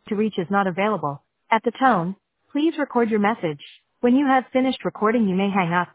to reach is not available. At the tone, please record your message. When you have finished recording, you may hang up.